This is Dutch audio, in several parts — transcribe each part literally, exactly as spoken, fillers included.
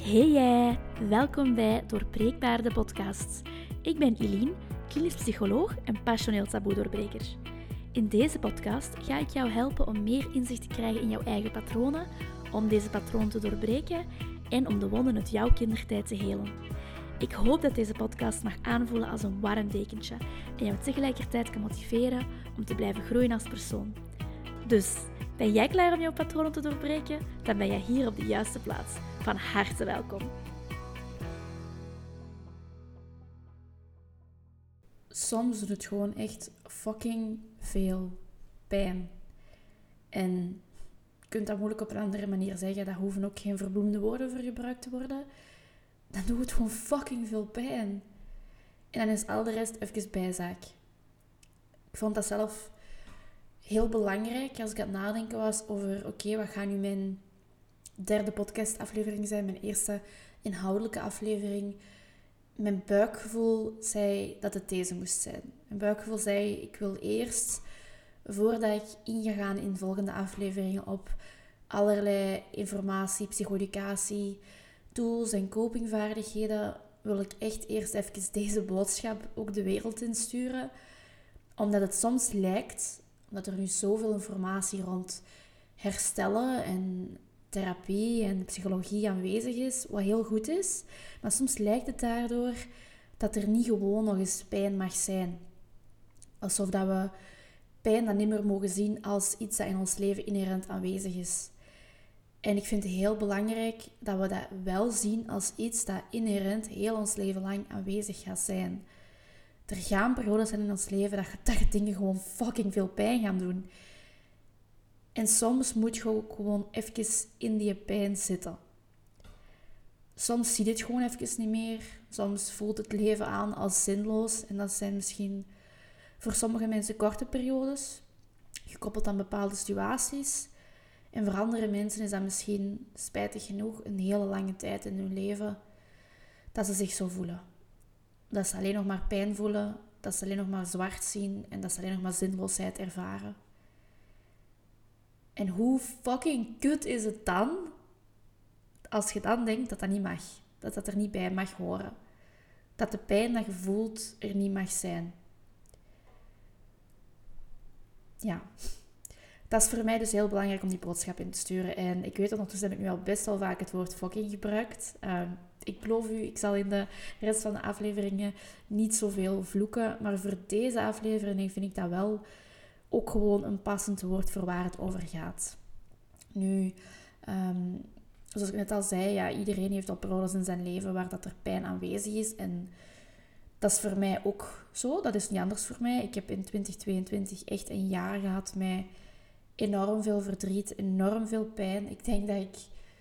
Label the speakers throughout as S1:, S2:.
S1: Hey jij, welkom bij Doorbreekbaar de podcast. Ik ben Eline, klinisch psycholoog en passioneel taboe-doorbreker. In deze podcast ga ik jou helpen om meer inzicht te krijgen in jouw eigen patronen, om deze patronen te doorbreken en om de wonden uit jouw kindertijd te helen. Ik hoop dat deze podcast mag aanvoelen als een warm dekentje en jou tegelijkertijd kan motiveren om te blijven groeien als persoon. Dus, ben jij klaar om jouw patronen te doorbreken? Dan ben jij hier op de juiste plaats. Van harte welkom. Soms doet het gewoon echt fucking veel pijn. En je kunt dat moeilijk op een andere manier zeggen. Daar hoeven ook geen verbloemde woorden voor gebruikt te worden. Dan doet het gewoon fucking veel pijn. En dan is al de rest even bijzaak. Ik vond dat zelf heel belangrijk als ik aan het nadenken was over... Oké, okay, wat gaat nu mijn derde podcastaflevering zijn? Mijn eerste inhoudelijke aflevering. Mijn buikgevoel zei dat het deze moest zijn. Mijn buikgevoel zei, ik wil eerst, voordat ik in ga gaan in volgende afleveringen op allerlei informatie, psychoeducatie, tools en copingvaardigheden, wil ik echt eerst even deze boodschap ook de wereld insturen. Omdat het soms lijkt, omdat er nu zoveel informatie rond herstellen en therapie en psychologie aanwezig is, wat heel goed is. Maar soms lijkt het daardoor dat er niet gewoon nog eens pijn mag zijn. Alsof dat we pijn dan niet meer mogen zien als iets dat in ons leven inherent aanwezig is. En ik vind het heel belangrijk dat we dat wel zien als iets dat inherent heel ons leven lang aanwezig gaat zijn. Er gaan periodes zijn in ons leven dat, dat dingen gewoon fucking veel pijn gaan doen. En soms moet je ook gewoon even in die pijn zitten. Soms zie je het gewoon even niet meer. Soms voelt het leven aan als zinloos. En dat zijn misschien voor sommige mensen korte periodes, gekoppeld aan bepaalde situaties. En voor andere mensen is dat misschien, spijtig genoeg, een hele lange tijd in hun leven dat ze zich zo voelen. Dat ze alleen nog maar pijn voelen, dat ze alleen nog maar zwart zien en dat ze alleen nog maar zinloosheid ervaren. En hoe fucking kut is het dan als je dan denkt dat dat niet mag. Dat dat er niet bij mag horen. Dat de pijn dat je voelt er niet mag zijn. Ja. Dat is voor mij dus heel belangrijk om die boodschap in te sturen. En ik weet ondertussen heb ik nu al best wel vaak het woord fucking gebruikt. Uh, ik beloof u, ik zal in de rest van de afleveringen niet zoveel vloeken. Maar voor deze aflevering vind ik dat wel ook gewoon een passend woord voor waar het over gaat. Nu, um, zoals ik net al zei, ja, iedereen heeft al periodes in zijn leven waar dat er pijn aanwezig is. En dat is voor mij ook zo. Dat is niet anders voor mij. Ik heb in twintig tweeëntwintig echt een jaar gehad met enorm veel verdriet, enorm veel pijn. Ik denk dat ik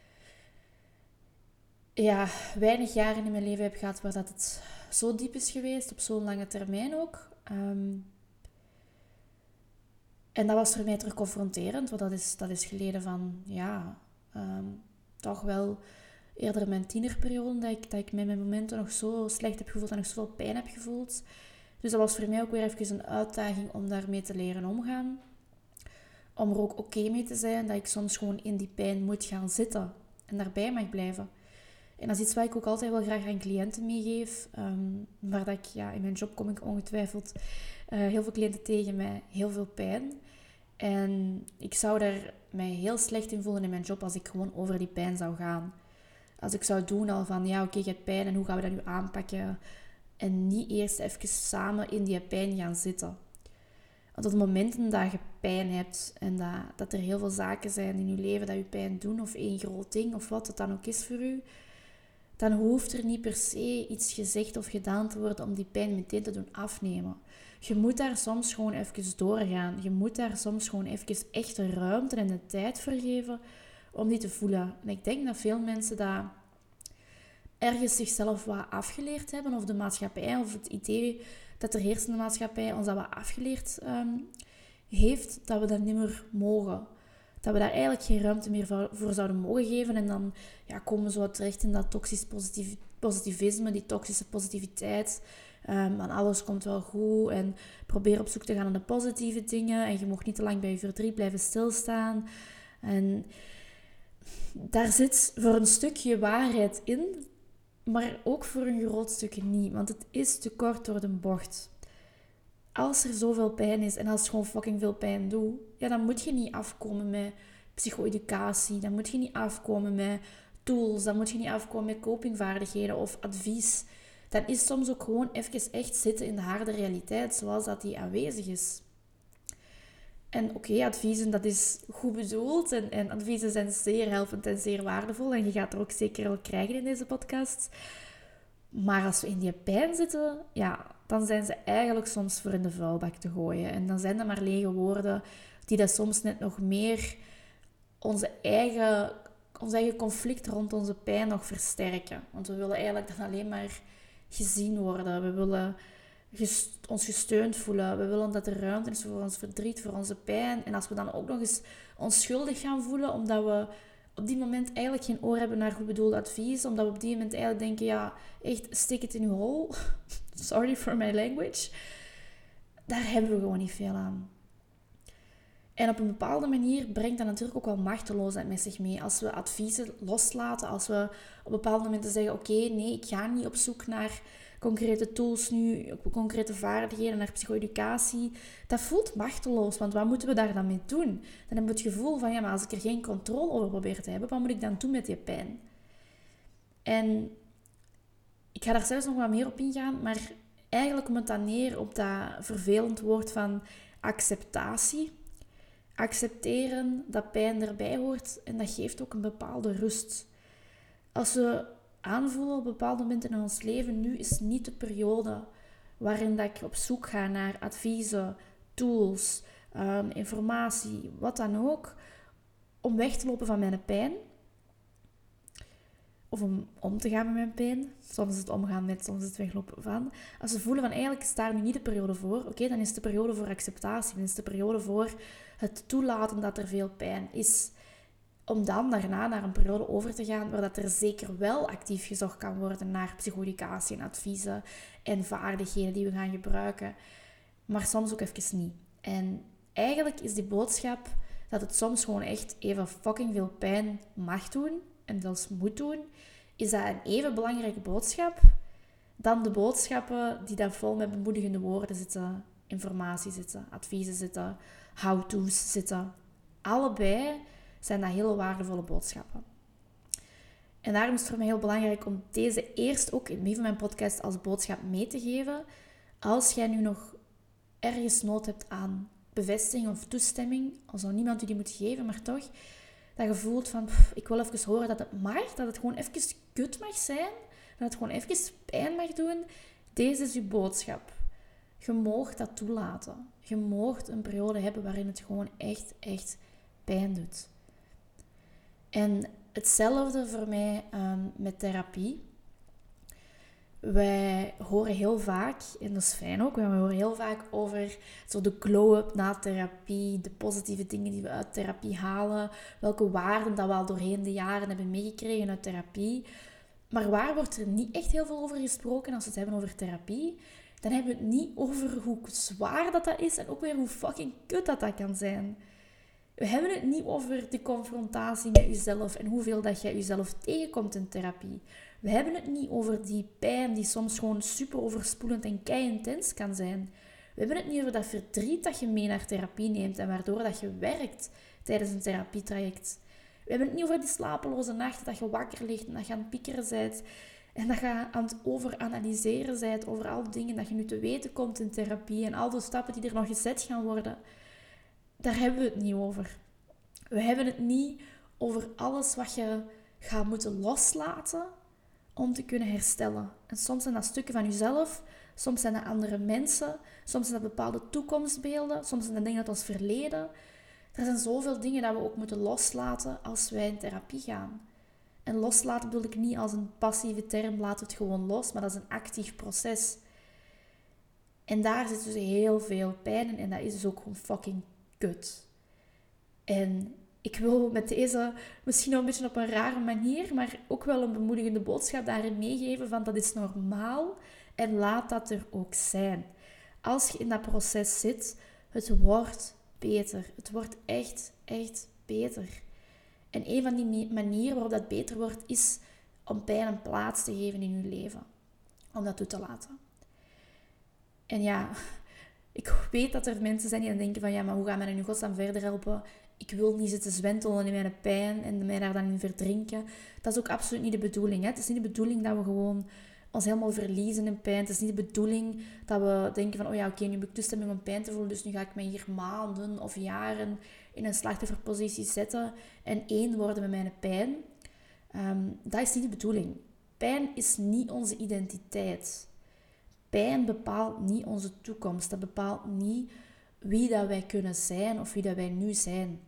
S1: ja, weinig jaren in mijn leven heb gehad waar dat het zo diep is geweest, op zo'n lange termijn ook. Um, en dat was voor mij terug confronterend, want dat is, dat is geleden van, ja, um, toch wel eerder mijn tienerperiode, dat ik, dat ik met mijn momenten nog zo slecht heb gevoeld en nog zoveel pijn heb gevoeld. Dus dat was voor mij ook weer even een uitdaging om daarmee te leren omgaan. Om er ook oké okay mee te zijn dat ik soms gewoon in die pijn moet gaan zitten en daarbij mag blijven. En dat is iets wat ik ook altijd wel graag aan cliënten meegeef. Um, maar dat ik, ja, in mijn job kom ik ongetwijfeld uh, heel veel cliënten tegen met heel veel pijn. En ik zou daar mij heel slecht in voelen in mijn job als ik gewoon over die pijn zou gaan. Als ik zou doen al van, ja oké, okay, je hebt pijn en hoe gaan we dat nu aanpakken? En niet eerst even samen in die pijn gaan zitten. Want op de momenten dat je pijn hebt en dat, dat er heel veel zaken zijn in je leven dat je pijn doen, of één groot ding, of wat het dan ook is voor u, dan hoeft er niet per se iets gezegd of gedaan te worden om die pijn meteen te doen afnemen. Je moet daar soms gewoon even doorgaan. Je moet daar soms gewoon even echt de ruimte en de tijd voor geven om die te voelen. En ik denk dat veel mensen dat ergens zichzelf wat afgeleerd hebben, of de maatschappij, of het idee dat er heerst in de maatschappij ons dat wat afgeleerd um, heeft, dat we dat niet meer mogen. Dat we daar eigenlijk geen ruimte meer voor, voor zouden mogen geven. En dan ja, komen we zo terecht in dat toxisch positief, positivisme, die toxische positiviteit. Um, en alles komt wel goed. En probeer op zoek te gaan naar de positieve dingen. En je mag niet te lang bij je verdriet blijven stilstaan. En daar zit voor een stukje waarheid in, maar ook voor een groot stukje niet. Want het is te kort door de bocht. Als er zoveel pijn is en als het gewoon fucking veel pijn doet, ja, dan moet je niet afkomen met psycho-educatie. Dan moet je niet afkomen met tools. Dan moet je niet afkomen met copingvaardigheden of advies. Dan is soms ook gewoon even echt zitten in de harde realiteit, zoals dat die aanwezig is. En oké, okay, adviezen, dat is goed bedoeld. En, en adviezen zijn zeer helpend en zeer waardevol. En je gaat er ook zeker wel krijgen in deze podcast. Maar als we in die pijn zitten, ja, dan zijn ze eigenlijk soms voor in de vuilbak te gooien. En dan zijn dat maar lege woorden die dat soms net nog meer onze eigen, ons eigen conflict rond onze pijn nog versterken. Want we willen eigenlijk dan alleen maar gezien worden. We willen gest- ons gesteund voelen. We willen dat er ruimte is voor ons verdriet, voor onze pijn. En als we dan ook nog eens ons schuldig gaan voelen, omdat we op die moment eigenlijk geen oor hebben naar goed bedoeld advies. Omdat we op die moment eigenlijk denken, ja, echt, stick it in uw hol. Sorry for my language. Daar hebben we gewoon niet veel aan. En op een bepaalde manier brengt dat natuurlijk ook wel machteloosheid met zich mee. Als we adviezen loslaten, als we op bepaalde momenten zeggen, oké, okay, nee, ik ga niet op zoek naar concrete tools nu, concrete vaardigheden, naar psycho-educatie. Dat voelt machteloos, want wat moeten we daar dan mee doen? Dan hebben we het gevoel van, ja, maar als ik er geen controle over probeer te hebben, wat moet ik dan doen met die pijn? En ik ga daar zelfs nog wat meer op ingaan, maar eigenlijk komt het dan neer op dat vervelend woord van acceptatie. Accepteren dat pijn erbij hoort en dat geeft ook een bepaalde rust. Als we aanvoelen op bepaalde momenten in ons leven, nu is niet de periode waarin dat ik op zoek ga naar adviezen, tools, um, informatie, wat dan ook, om weg te lopen van mijn pijn. Of om om te gaan met mijn pijn. Soms is het omgaan met, soms is het weglopen van. Als we voelen van eigenlijk is daar nu niet de periode voor, oké, okay, dan is het de periode voor acceptatie. Dan is het de periode voor het toelaten dat er veel pijn is. Om dan daarna naar een periode over te gaan waar dat er zeker wel actief gezocht kan worden naar psycho-educatie en adviezen en vaardigheden die we gaan gebruiken. Maar soms ook even niet. En eigenlijk is die boodschap dat het soms gewoon echt even fucking veel pijn mag doen en zelfs moet doen, is dat een even belangrijke boodschap dan de boodschappen die daar vol met bemoedigende woorden zitten, informatie zitten, adviezen zitten, how-to's zitten. Allebei zijn dat hele waardevolle boodschappen. En daarom is het voor mij heel belangrijk om deze eerst ook in het midden van mijn podcast als boodschap mee te geven. Als jij nu nog ergens nood hebt aan bevestiging of toestemming, al zou niemand u die moeten geven, maar toch, dat je voelt van, pff, ik wil even horen dat het mag, dat het gewoon even kut mag zijn, dat het gewoon even pijn mag doen. Deze is je boodschap. Je moogt dat toelaten. Je moogt een periode hebben waarin het gewoon echt, echt pijn doet. En hetzelfde voor mij um, met therapie. Wij horen heel vaak, en dat is fijn ook, wij horen heel vaak over zo de glow-up na therapie, de positieve dingen die we uit therapie halen, welke waarden dat we al doorheen de jaren hebben meegekregen uit therapie. Maar waar wordt er niet echt heel veel over gesproken als we het hebben over therapie? Dan hebben we het niet over hoe zwaar dat, dat is en ook weer hoe fucking kut dat dat kan zijn. We hebben het niet over de confrontatie met jezelf en hoeveel dat jij jezelf tegenkomt in therapie. We hebben het niet over die pijn die soms gewoon super overspoelend en kei-intens kan zijn. We hebben het niet over dat verdriet dat je mee naar therapie neemt en waardoor dat je werkt tijdens een therapietraject. We hebben het niet over die slapeloze nachten dat je wakker ligt en dat je aan het piekeren bent en dat je aan het overanalyseren bent over al die dingen dat je nu te weten komt in therapie en al de stappen die er nog gezet gaan worden. Daar hebben we het niet over. We hebben het niet over alles wat je gaat moeten loslaten om te kunnen herstellen. En soms zijn dat stukken van jezelf, soms zijn dat andere mensen, soms zijn dat bepaalde toekomstbeelden, soms zijn dat dingen uit ons verleden. Er zijn zoveel dingen dat we ook moeten loslaten als wij in therapie gaan. En loslaten bedoel ik niet als een passieve term, laat het gewoon los, maar dat is een actief proces. En daar zit dus heel veel pijn in en dat is dus ook gewoon fucking kut. En ik wil met deze, misschien nog een beetje op een rare manier, maar ook wel een bemoedigende boodschap daarin meegeven van dat is normaal en laat dat er ook zijn. Als je in dat proces zit, het wordt beter. Het wordt echt, echt beter. En een van die manieren waarop dat beter wordt, is om pijn een plaats te geven in je leven. Om dat toe te laten. En ja, ik weet dat er mensen zijn die dan denken van, ja, maar hoe gaan wij nu godsnaam verder helpen? Ik wil niet zitten zwentelen in mijn pijn en mij daar dan in verdrinken. Dat is ook absoluut niet de bedoeling. Hè? Het is niet de bedoeling dat we gewoon ons helemaal verliezen in pijn. Het is niet de bedoeling dat we denken van, oh ja, oké, okay, nu heb ik toestemming om pijn te voelen, dus nu ga ik mij hier maanden of jaren in een slachtofferpositie zetten en één worden met mijn pijn. Um, dat is niet de bedoeling. Pijn is niet onze identiteit. Pijn bepaalt niet onze toekomst. Dat bepaalt niet wie dat wij kunnen zijn of wie dat wij nu zijn.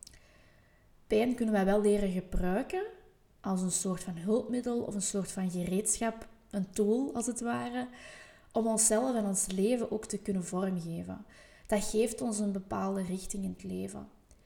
S1: Pijn kunnen wij wel leren gebruiken als een soort van hulpmiddel of een soort van gereedschap, een tool als het ware, om onszelf en ons leven ook te kunnen vormgeven. Dat geeft ons een bepaalde richting in het leven.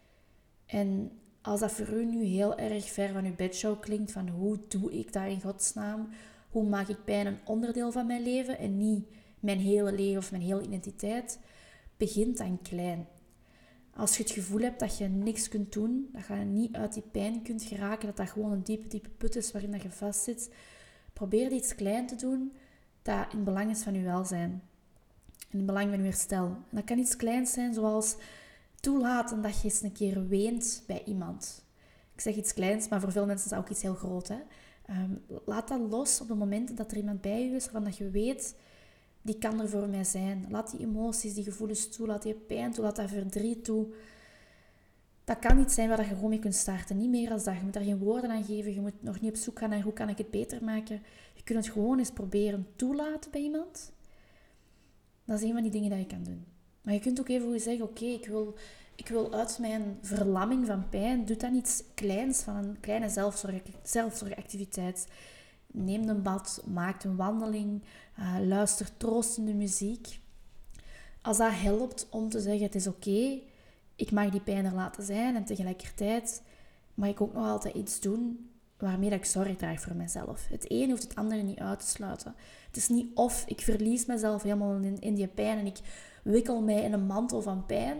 S1: En als dat voor u nu heel erg ver van uw bedshow klinkt, van hoe doe ik dat in godsnaam? Hoe maak ik pijn een onderdeel van mijn leven en niet mijn hele leven of mijn hele identiteit? Begint dan klein. Als je het gevoel hebt dat je niks kunt doen, dat je niet uit die pijn kunt geraken, dat dat gewoon een diepe, diepe put is waarin dat je vastzit, probeer iets klein te doen dat in het belang is van je welzijn. In het belang van je herstel. En dat kan iets kleins zijn, zoals toelaten dat je eens een keer weent bij iemand. Ik zeg iets kleins, maar voor veel mensen is dat ook iets heel groot. Hè? Um, laat dat los op het moment dat er iemand bij je is waarvan dat je weet, die kan er voor mij zijn. Laat die emoties, die gevoelens toe, laat die pijn toe, laat dat verdriet toe. Dat kan iets zijn waar je gewoon mee kunt starten. Niet meer als dat. Je moet daar geen woorden aan geven. Je moet nog niet op zoek gaan naar hoe kan ik het beter maken. Je kunt het gewoon eens proberen toelaten bij iemand. Dat is een van die dingen dat je kan doen. Maar je kunt ook even zeggen, oké, okay, ik, wil, ik wil uit mijn verlamming van pijn, doe dan iets kleins van een kleine zelfzorg, zelfzorgactiviteit. Neem een bad, maak een wandeling, uh, luister troostende muziek. Als dat helpt om te zeggen, het is oké, okay, ik mag die pijn er laten zijn en tegelijkertijd mag ik ook nog altijd iets doen waarmee dat ik zorg draag voor mezelf. Het een hoeft het andere niet uit te sluiten. Het is niet of ik verlies mezelf helemaal in, in die pijn en ik wikkel mij in een mantel van pijn,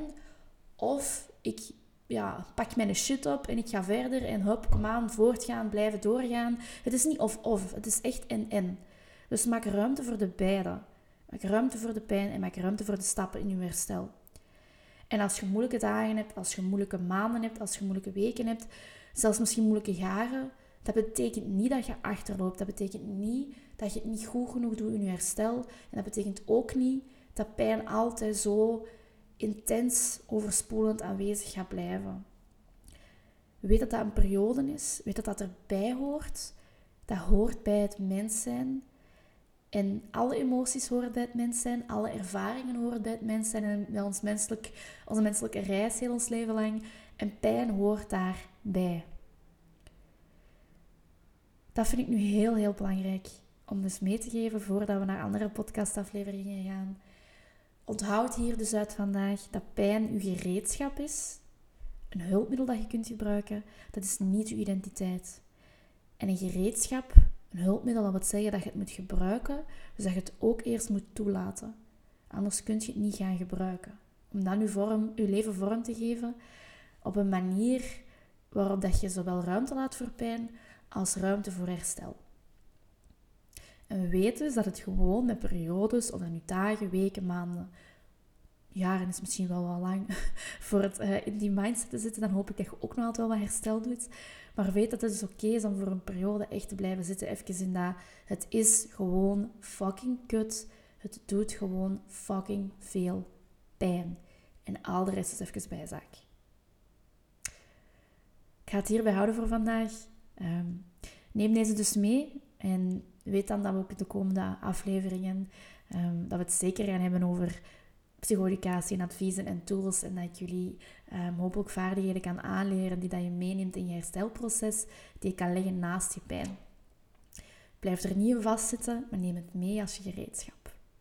S1: of ik ja, pak mijn shit op en ik ga verder en hop, kom aan, voortgaan, blijven doorgaan. Het is niet of-of, het is echt en-en. Dus maak ruimte voor de beide. Maak ruimte voor de pijn en maak ruimte voor de stappen in je herstel. En als je moeilijke dagen hebt, als je moeilijke maanden hebt, als je moeilijke weken hebt, zelfs misschien moeilijke jaren, dat betekent niet dat je achterloopt. Dat betekent niet dat je het niet goed genoeg doet in je herstel. En dat betekent ook niet dat pijn altijd zo intens overspoelend aanwezig gaat blijven. Weet dat dat een periode is. Weet dat dat erbij hoort. Dat hoort bij het mens zijn. En alle emoties horen bij het mens zijn. Alle ervaringen horen bij het mens zijn. En bij ons menselijk, onze menselijke reis heel ons leven lang. En pijn hoort daarbij. Dat vind ik nu heel, heel belangrijk om dus mee te geven voordat we naar andere podcastafleveringen gaan. Onthoud hier dus uit vandaag dat pijn uw gereedschap is. Een hulpmiddel dat je kunt gebruiken. Dat is niet uw identiteit. En een gereedschap, een hulpmiddel, dat wil zeggen dat je het moet gebruiken. Dus dat je het ook eerst moet toelaten. Anders kun je het niet gaan gebruiken. Om dan uw, vorm, uw leven vorm te geven op een manier waarop dat je zowel ruimte laat voor pijn als ruimte voor herstel. En we weten dus dat het gewoon met periodes, of dan nu dagen, weken, maanden, jaren is misschien wel wel lang, voor het uh, in die mindset te zitten, dan hoop ik dat je ook nog altijd wel wat herstel doet. Maar weet dat het dus oké is om voor een periode echt te blijven zitten, even in dat het is gewoon fucking kut. Het doet gewoon fucking veel pijn. En al de rest is even bijzaak. Ik ga het hierbij houden voor vandaag. Um, neem deze dus mee en weet dan dat we ook in de komende afleveringen um, dat we het zeker gaan hebben over psychoeducatie en adviezen en tools en dat ik jullie um, hopelijk vaardigheden kan aanleren die dat je meeneemt in je herstelproces, die je kan leggen naast je pijn. Blijf er niet in vastzitten, maar neem het mee als je gereedschap.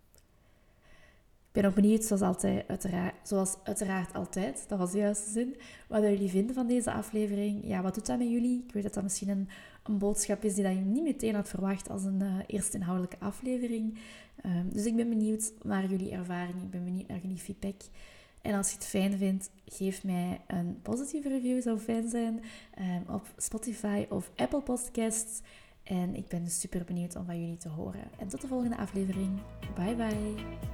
S1: Ik ben ook benieuwd, zoals, altijd, uiteraard, zoals uiteraard altijd, dat was de juiste zin, wat jullie vinden van deze aflevering. Ja, wat doet dat met jullie? Ik weet dat dat misschien een, een boodschap is die dat je niet meteen had verwacht als een uh, eerste inhoudelijke aflevering. Um, dus ik ben benieuwd naar jullie ervaringen, ik ben benieuwd naar jullie feedback. En als je het fijn vindt, geef mij een positieve review, zou fijn zijn, um, op Spotify of Apple Podcasts. En ik ben super benieuwd om van jullie te horen. En tot de volgende aflevering. Bye bye!